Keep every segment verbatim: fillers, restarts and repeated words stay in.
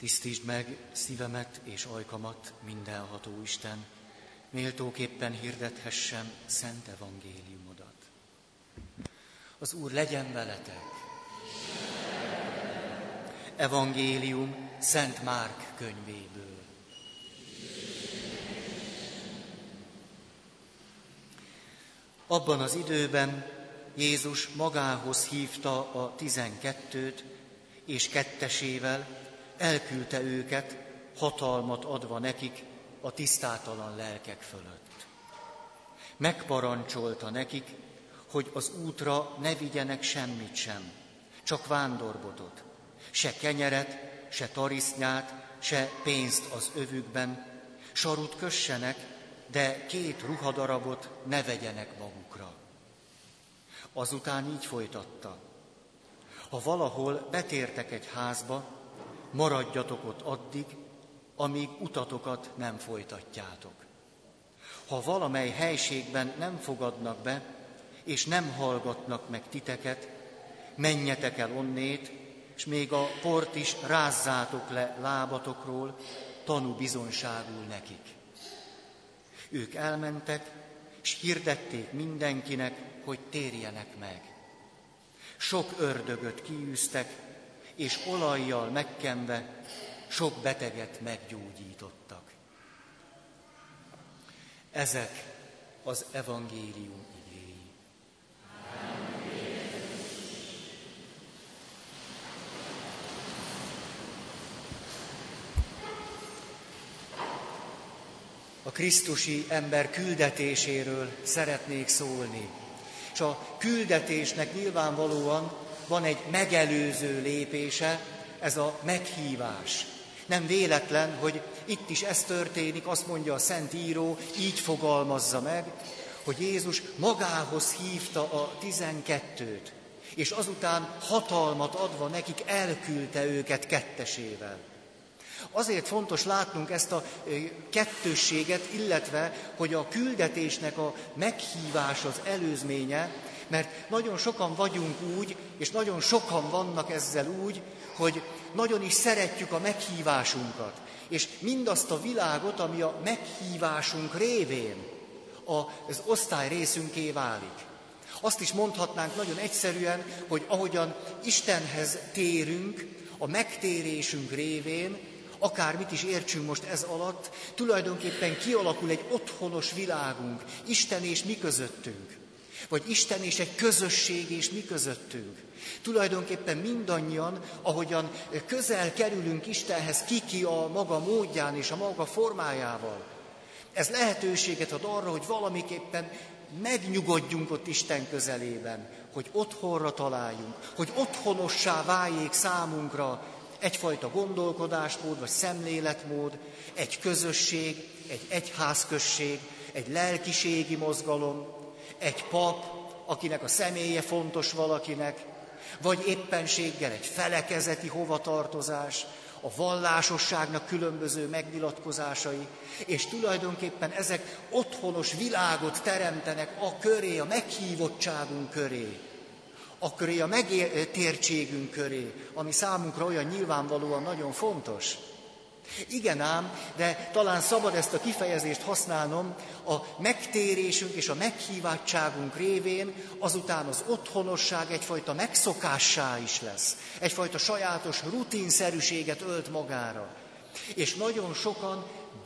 Tisztítsd meg szívemet és ajkamat, mindenható Isten, méltóképpen hirdethessem szent evangéliumodat. Az Úr legyen veletek! Evangélium Szent Márk könyvéből. Abban az időben Jézus magához hívta a tizenkettőt, és kettesével elküldte őket, hatalmat adva nekik a tisztátalan lelkek fölött. Megparancsolta nekik, hogy az útra ne vigyenek semmit sem, csak vándorbotot, se kenyeret, se tarisznyát, se pénzt az övükben, sarut kössenek, de két ruhadarabot ne vegyenek magukra. Azután így folytatta: ha valahol betértek egy házba, maradjatok ott addig, amíg utatokat nem folytatjátok. Ha valamely helységben nem fogadnak be, és nem hallgatnak meg titeket, menjetek el onnét, és még a port is rázzátok le lábatokról, tanúbizonyságul nekik. Ők elmentek, és hirdették mindenkinek, hogy térjenek meg. Sok ördögöt kiűztek, és olajjal megkenve sok beteget meggyógyítottak. Ezek az evangélium igéi. A krisztusi ember küldetéséről szeretnék szólni. És a küldetésnek nyilvánvalóan van egy megelőző lépése, ez a meghívás. Nem véletlen, hogy itt is ez történik, azt mondja a Szent Író, így fogalmazza meg, hogy Jézus magához hívta a tizenkettőt, és azután hatalmat adva nekik elküldte őket kettesével. Azért fontos látnunk ezt a kettősséget, illetve, hogy a küldetésnek a meghívás az előzménye, mert nagyon sokan vagyunk úgy, és nagyon sokan vannak ezzel úgy, hogy nagyon is szeretjük a meghívásunkat, és mindazt a világot, ami a meghívásunk révén az osztály részünké válik. Azt is mondhatnánk nagyon egyszerűen, hogy ahogyan Istenhez térünk, a megtérésünk révén, akármit is értsünk most ez alatt, tulajdonképpen kialakul egy otthonos világunk, Isten és mi közöttünk. Vagy Isten és egy közösség és mi közöttünk. Tulajdonképpen mindannyian, ahogyan közel kerülünk Istenhez, ki-ki a maga módján és a maga formájával. Ez lehetőséget ad arra, hogy valamiképpen megnyugodjunk ott Isten közelében, hogy otthonra találjunk, hogy otthonossá váljék számunkra egyfajta gondolkodásmód vagy szemléletmód, egy közösség, egy egyházközség, egy lelkiségi mozgalom, egy pap, akinek a személye fontos valakinek, vagy éppenséggel egy felekezeti hovatartozás, a vallásosságnak különböző megnyilatkozásai, és tulajdonképpen ezek otthonos világot teremtenek a köré, a meghívottságunk köré, a köré, a megtértségünk köré, ami számunkra olyan nyilvánvalóan nagyon fontos. Igen ám, de talán szabad ezt a kifejezést használnom, a megtérésünk és a meghíváttságunk révén azután az otthonosság egyfajta megszokássá is lesz. Egyfajta sajátos rutinszerűséget ölt magára. És nagyon sokan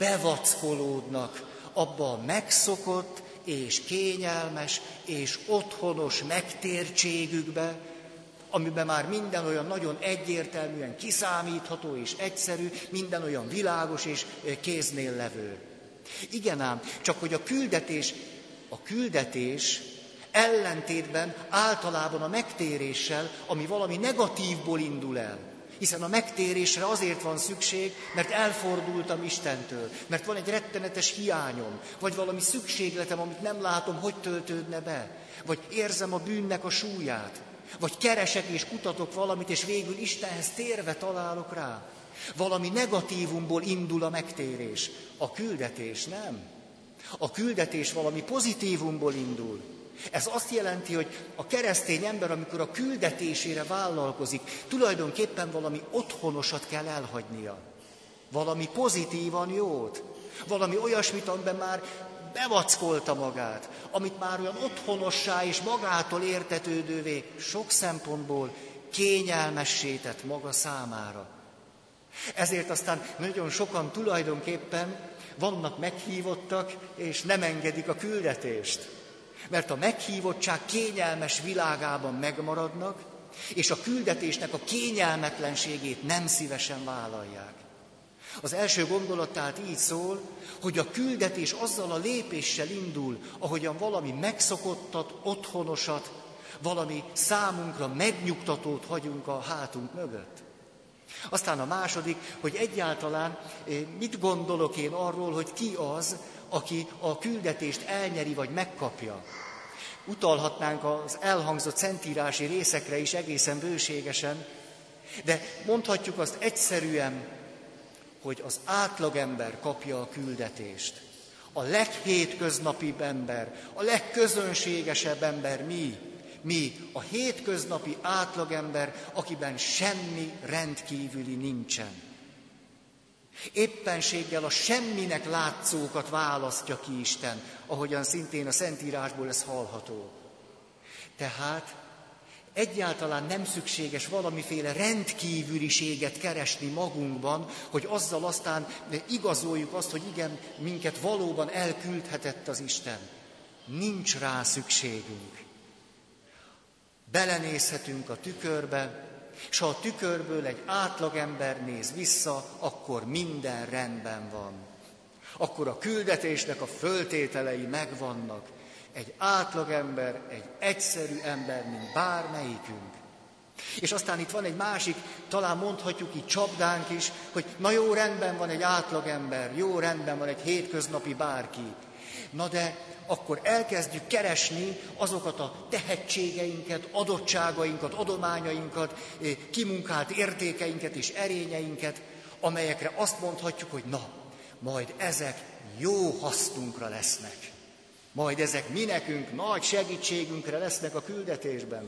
bevackolódnak abba a megszokott és kényelmes és otthonos megtértségükbe, amiben már minden olyan nagyon egyértelműen kiszámítható és egyszerű, minden olyan világos és kéznél levő. Igen ám, csak hogy a küldetés, a küldetés ellentétben általában a megtéréssel, ami valami negatívból indul el. Hiszen a megtérésre azért van szükség, mert elfordultam Istentől, mert van egy rettenetes hiányom, vagy valami szükségletem, amit nem látom, hogy töltődne be, vagy érzem a bűnnek a súlyát, vagy keresek és kutatok valamit, és végül Istenhez térve találok rá. Valami negatívumból indul a megtérés. A küldetés nem. A küldetés valami pozitívumból indul. Ez azt jelenti, hogy a keresztény ember, amikor a küldetésére vállalkozik, tulajdonképpen valami otthonosat kell elhagynia. Valami pozitívan jót. Valami olyasmit, amiben már bevackolta magát, amit már olyan otthonossá és magától értetődővé sok szempontból kényelmessé tett maga számára. Ezért aztán nagyon sokan tulajdonképpen vannak meghívottak, és nem engedik a küldetést. Mert a meghívottság kényelmes világában megmaradnak, és a küldetésnek a kényelmetlenségét nem szívesen vállalják. Az első gondolat tehát így szól, hogy a küldetés azzal a lépéssel indul, ahogyan valami megszokottat, otthonosat, valami számunkra megnyugtatót hagyunk a hátunk mögött. Aztán a második, hogy egyáltalán mit gondolok én arról, hogy ki az, aki a küldetést elnyeri vagy megkapja. Utalhatnánk az elhangzott szentírási részekre is egészen bőségesen, de mondhatjuk azt egyszerűen, hogy az átlagember kapja a küldetést. A leghétköznapibb ember, a legközönségesebb ember mi? Mi, a hétköznapi átlagember, akiben semmi rendkívüli nincsen. Éppenséggel a semminek látszókat választja ki Isten, ahogyan szintén a Szentírásból ez hallható. Tehát egyáltalán nem szükséges valamiféle rendkívüliséget keresni magunkban, hogy azzal aztán igazoljuk azt, hogy igen, minket valóban elküldhetett az Isten. Nincs rá szükségünk. Belenézhetünk a tükörbe, és ha a tükörből egy átlagember néz vissza, akkor minden rendben van. Akkor a küldetésnek a föltételei megvannak. Egy átlagember, egy egyszerű ember, mint bármelyikünk. És aztán itt van egy másik, talán mondhatjuk így csapdánk is, hogy na jó, rendben van egy átlagember, jó, rendben van egy hétköznapi bárki. Na de akkor elkezdjük keresni azokat a tehetségeinket, adottságainkat, adományainkat, kimunkált értékeinket és erényeinket, amelyekre azt mondhatjuk, hogy na, majd ezek jó hasznunkra lesznek. Majd ezek mi nekünk nagy segítségünkre lesznek a küldetésben.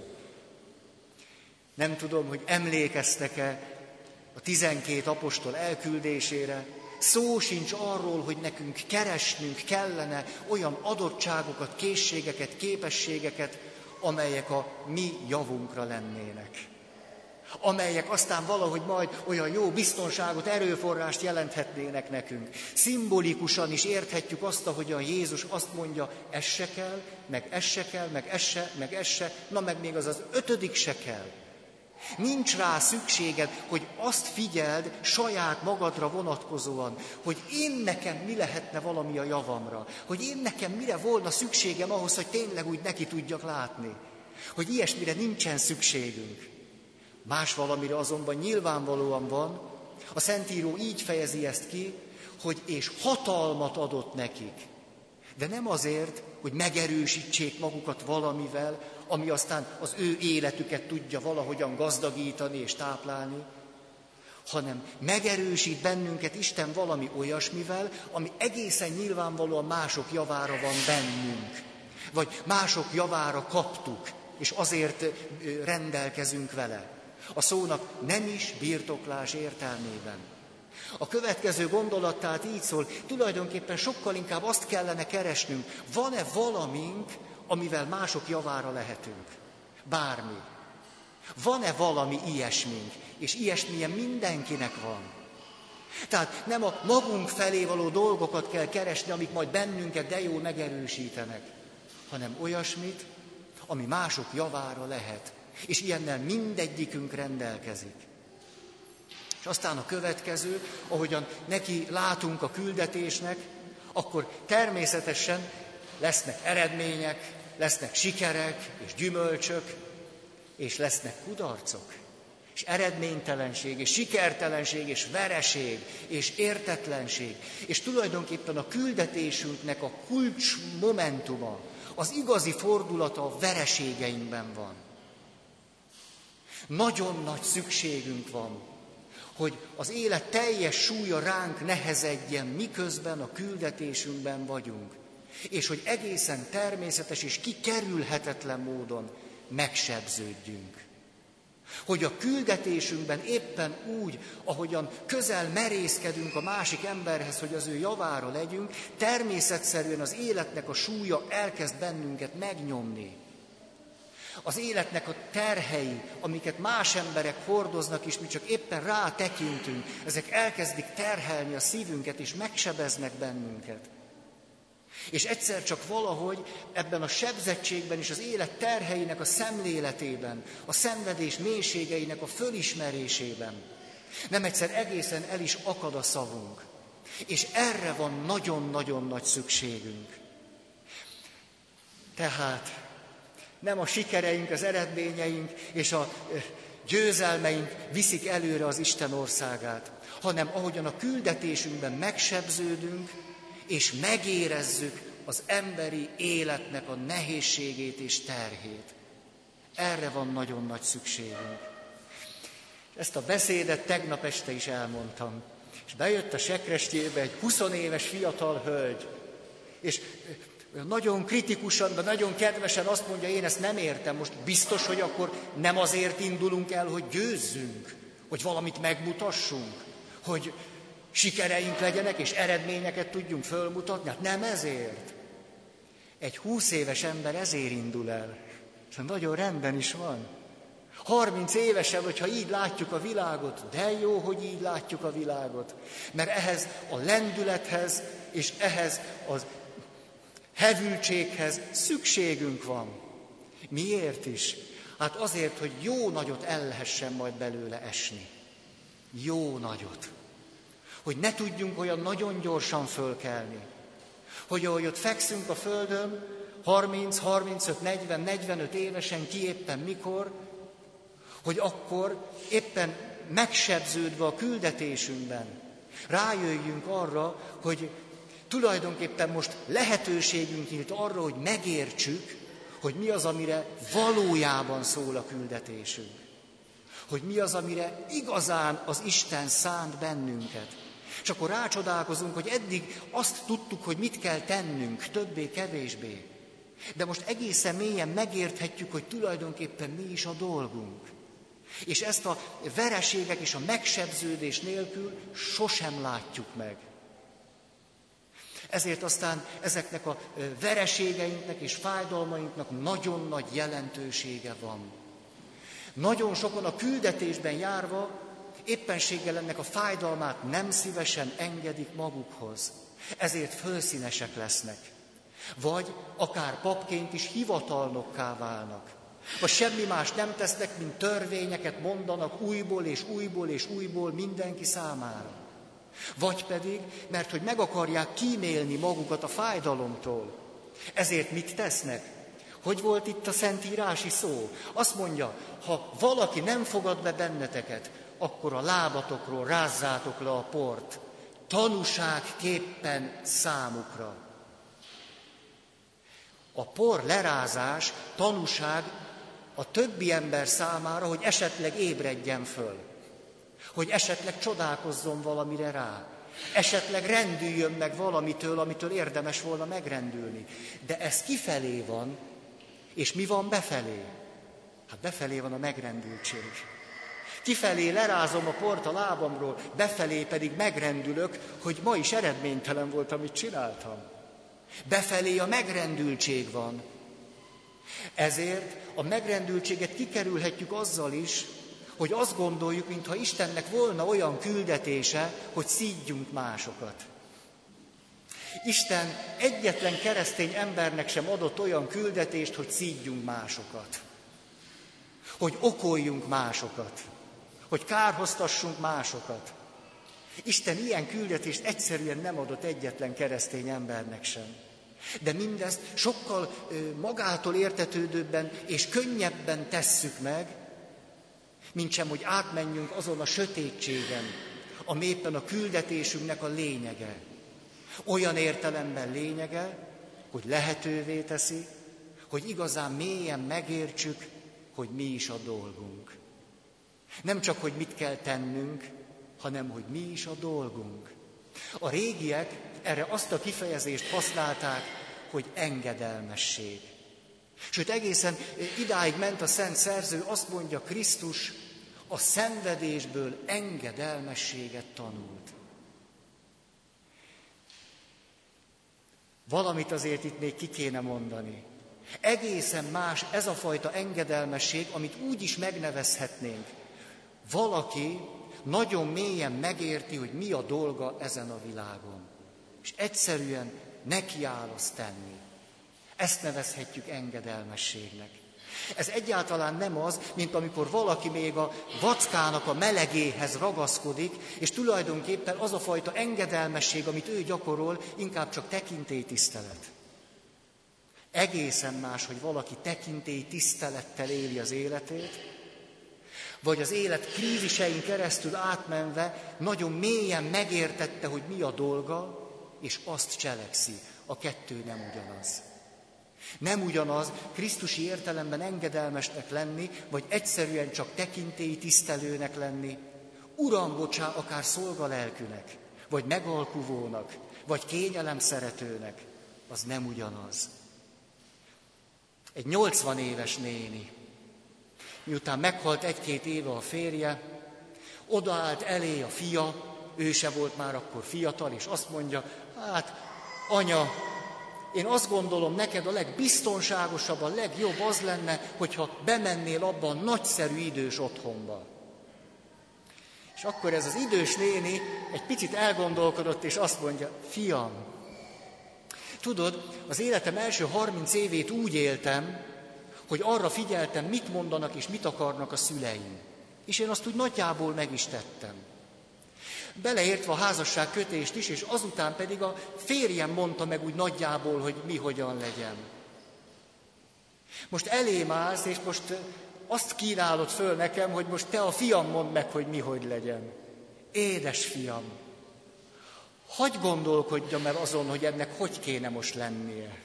Nem tudom, hogy emlékeztek-e a tizenkét apostol elküldésére. Szó sincs arról, hogy nekünk keresnünk kellene olyan adottságokat, készségeket, képességeket, amelyek a mi javunkra lennének. Amelyek aztán valahogy majd olyan jó biztonságot, erőforrást jelenthetnének nekünk. Szimbolikusan is érthetjük azt, ahogyan Jézus azt mondja, ez se kell, meg ez se kell, meg ez se, meg ez se, na meg még az az ötödik se kell. Nincs rá szükséged, hogy azt figyeld saját magadra vonatkozóan, hogy én nekem mi lehetne valami a javamra, hogy én nekem mire volna szükségem ahhoz, hogy tényleg úgy neki tudjak látni, hogy ilyesmire nincsen szükségünk. Más valamire azonban nyilvánvalóan van, a Szentíró így fejezi ezt ki, hogy és hatalmat adott nekik. De nem azért, hogy megerősítsék magukat valamivel, ami aztán az ő életüket tudja valahogyan gazdagítani és táplálni, hanem megerősít bennünket Isten valami olyasmivel, ami egészen nyilvánvalóan mások javára van bennünk, vagy mások javára kaptuk, és azért rendelkezünk vele. A szónak nem is birtoklás értelmében. A következő gondolat tehát így szól, tulajdonképpen sokkal inkább azt kellene keresnünk, van-e valamink, amivel mások javára lehetünk? Bármi. Van-e valami ilyesmink? És ilyesmilyen mindenkinek van. Tehát nem a magunk felé való dolgokat kell keresni, amik majd bennünket de jól megerősítenek, hanem olyasmit, ami mások javára lehet. És ilyennel mindegyikünk rendelkezik. És aztán a következő, ahogyan neki látunk a küldetésnek, akkor természetesen lesznek eredmények, lesznek sikerek és gyümölcsök, és lesznek kudarcok, és eredménytelenség, és sikertelenség, és vereség, és értetlenség. És tulajdonképpen a küldetésünknek a kulcs momentuma, az igazi fordulata a vereségeinkben van. Nagyon nagy szükségünk van, hogy az élet teljes súlya ránk nehezedjen, miközben a küldetésünkben vagyunk. és hogy egészen természetes és kikerülhetetlen módon megsebződjünk. Hogy a küldetésünkben éppen úgy, ahogyan közel merészkedünk a másik emberhez, hogy az ő javára legyünk, természetszerűen az életnek a súlya elkezd bennünket megnyomni. Az életnek a terhei, amiket más emberek hordoznak, és mi csak éppen rátekintünk, ezek elkezdik terhelni a szívünket, és megsebeznek bennünket. És egyszer csak valahogy ebben a sebzettségben és az élet terheinek a szemléletében, a szenvedés mélységeinek a fölismerésében nem egyszer egészen el is akad a szavunk. És erre van nagyon-nagyon nagy szükségünk. Tehát nem a sikereink, az eredményeink és a győzelmeink viszik előre az Isten országát, hanem ahogyan a küldetésünkben megsebződünk, és megérezzük az emberi életnek a nehézségét és terhét. Erre van nagyon nagy szükségünk. Ezt a beszédet tegnap este is elmondtam. És bejött a sekrestyébe egy huszonéves fiatal hölgy, és nagyon kritikusan, de nagyon kedvesen azt mondja, én ezt nem értem, most biztos, hogy akkor nem azért indulunk el, hogy győzzünk, hogy valamit megmutassunk, hogy sikereink legyenek, és eredményeket tudjunk fölmutatni. Hát nem ezért. Egy húsz éves ember ezért indul el. És nagyon rendben is van. Harminc évesen, hogyha így látjuk a világot, de jó, hogy így látjuk a világot. Mert ehhez a lendülethez, és ehhez az hevültséghez szükségünk van. Miért is? Hát azért, hogy jó nagyot el lehessen majd belőle esni. Jó nagyot. Hogy ne tudjunk olyan nagyon gyorsan fölkelni. Hogy ahogy ott fekszünk a földön, harminc, harmincöt, negyven, negyvenöt évesen, ki éppen mikor, hogy akkor éppen megsebződve a küldetésünkben rájöjjünk arra, hogy tulajdonképpen most lehetőségünk nyílt arra, hogy megértsük, hogy mi az, amire valójában szól a küldetésünk. Hogy mi az, amire igazán az Isten szánt bennünket. És akkor rácsodálkozunk, hogy eddig azt tudtuk, hogy mit kell tennünk, többé-kevésbé. De most egészen mélyen megérthetjük, hogy tulajdonképpen mi is a dolgunk. És ezt a vereségek és a megsebződés nélkül sosem látjuk meg. Ezért aztán ezeknek a vereségeinknek és fájdalmainknak nagyon nagy jelentősége van. Nagyon sokan a küldetésben járva éppenséggel ennek a fájdalmát nem szívesen engedik magukhoz. Ezért fölszínesek lesznek. Vagy akár papként is hivatalnokká válnak. Vagy semmi más nem tesznek, mint törvényeket mondanak újból és újból és újból mindenki számára. Vagy pedig, mert hogy meg akarják kímélni magukat a fájdalomtól. Ezért mit tesznek? Hogy volt itt a szentírási szó? Azt mondja, ha valaki nem fogad be benneteket, akkor a lábatokról rázzátok le a port, tanúságképpen számukra. A por lerázás tanúság a többi ember számára, hogy esetleg ébredjen föl, hogy esetleg csodálkozzon valamire rá, esetleg rendüljön meg valamitől, amitől érdemes volna megrendülni. De ez kifelé van, és mi van befelé? Hát befelé van a megrendültség. Kifelé lerázom a port a lábamról, befelé pedig megrendülök, hogy ma is eredménytelen volt, amit csináltam. Befelé a megrendültség van. Ezért a megrendültséget kikerülhetjük azzal is, hogy azt gondoljuk, mintha Istennek volna olyan küldetése, hogy szídjunk másokat. Isten egyetlen keresztény embernek sem adott olyan küldetést, hogy szídjunk másokat. Hogy okoljunk másokat. Hogy kárhoztassunk másokat. Isten ilyen küldetést egyszerűen nem adott egyetlen keresztény embernek sem. De mindezt sokkal magától értetődőbben és könnyebben tesszük meg, mintsem, hogy átmenjünk azon a sötétségen, ami éppen a küldetésünknek a lényege. Olyan értelemben lényege, hogy lehetővé teszi, hogy igazán mélyen megértsük, hogy mi is a dolgunk. Nem csak, hogy mit kell tennünk, hanem, hogy mi is a dolgunk. A régiek erre azt a kifejezést használták, hogy engedelmesség. Sőt, egészen idáig ment a szent szerző, azt mondja, Krisztus a szenvedésből engedelmességet tanult. Valamit azért itt még ki kéne mondani. Egészen más ez a fajta engedelmesség, amit úgy is megnevezhetnénk. Valaki nagyon mélyen megérti, hogy mi a dolga ezen a világon. És egyszerűen nekiáll azt tenni. Ezt nevezhetjük engedelmességnek. Ez egyáltalán nem az, mint amikor valaki még a vackának a melegéhez ragaszkodik, és tulajdonképpen az a fajta engedelmesség, amit ő gyakorol, inkább csak tekintélytisztelet. Egészen más, hogy valaki tekintélytisztelettel éli az életét, vagy az élet krízisein keresztül átmenve nagyon mélyen megértette, hogy mi a dolga, és azt cselekszi. A kettő nem ugyanaz. Nem ugyanaz krisztusi értelemben engedelmesnek lenni, vagy egyszerűen csak tekintélytisztelőnek lenni, Uram, bocsá, akár szolgalelkűnek, vagy megalkuvónak, vagy kényelemszeretőnek, az nem ugyanaz. Egy nyolcvan éves néni, miután meghalt egy-két éve a férje, odaállt elé a fia, ő se volt már akkor fiatal, és azt mondja, hát anya, én azt gondolom, neked a legbiztonságosabb, a legjobb az lenne, hogyha bemennél abba a nagyszerű idős otthonba. És akkor ez az idős néni egy picit elgondolkodott, és azt mondja, fiam, tudod, az életem első harminc évét úgy éltem, hogy arra figyeltem, mit mondanak és mit akarnak a szüleim. És én azt úgy nagyjából meg is tettem. Beleértve a házasságkötést is, és azután pedig a férjem mondta meg úgy nagyjából, hogy mi hogyan legyen. Most elém állsz, és most azt kínálod föl nekem, hogy most te a fiam mondd meg, hogy mi hogy legyen. Édes fiam, hadd gondolkodjam el azon, hogy ennek hogy kéne most lennie.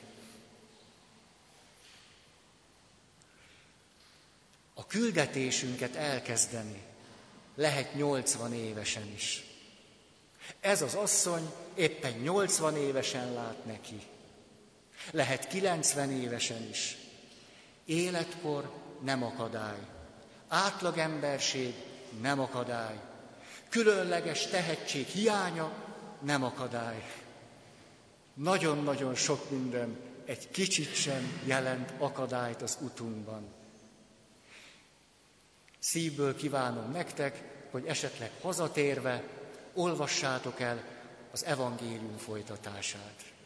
A küldetésünket elkezdeni lehet nyolcvan évesen is. Ez az asszony éppen nyolcvan évesen lát neki. Lehet kilencven évesen is. Életkor nem akadály. Átlagemberség nem akadály. Különleges tehetség hiánya nem akadály. Nagyon-nagyon sok minden egy kicsit sem jelent akadályt az utunkban. Szívből kívánom nektek, hogy esetleg hazatérve olvassátok el az evangélium folytatását.